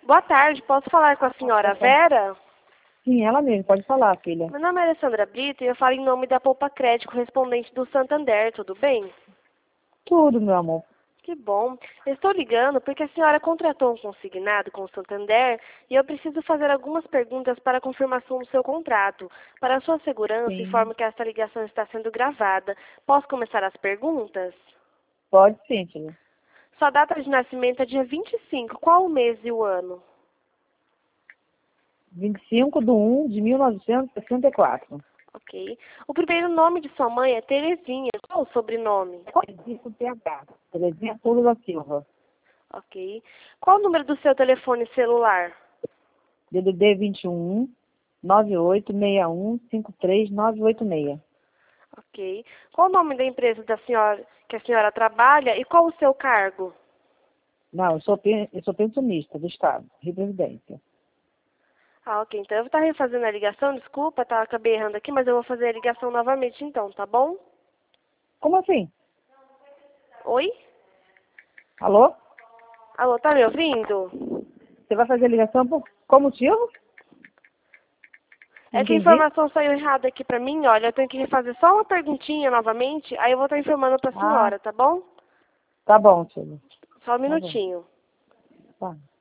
Boa tarde, posso falar com a senhora Vera? Sim, ela mesmo, pode falar, filha. Meu nome é Alessandra Brito e eu falo em nome da Poupa Crédito, correspondente do Santander, tudo bem? Tudo, meu amor. Que bom. Eu estou ligando porque a senhora contratou um consignado com o Santander e eu preciso fazer algumas perguntas para a confirmação do seu contrato. Para a sua segurança, Sim. informo que esta ligação está sendo gravada. Posso começar as perguntas? Pode sim, filha. Sua data de nascimento é dia 25. Qual o mês e o ano? 25/1/1964. Ok. O primeiro nome de sua mãe é Terezinha. Qual o sobrenome? Terezinha com TH. Terezinha Souza da Silva. Ok. Qual o número do seu telefone celular? DDD 21 986153986. Ok. Qual o nome da empresa da senhora que a senhora trabalha e qual o seu cargo? Não, eu sou pensionista do Estado, Rio Previdência. Ah, ok. Então eu vou estar refazendo a ligação, desculpa, tá? Acabei errando aqui, mas eu vou fazer a ligação novamente então, tá bom? Como assim? Oi? Alô? Alô, tá me ouvindo? Você vai fazer a ligação por qual motivo? Não É que a entendi. informação saiu errada aqui pra mim, olha, eu tenho que refazer só uma perguntinha novamente, aí eu vou estar informando pra Ah, senhora, tá bom? tá bom, filho. Só um Tá bom. minutinho. Tá.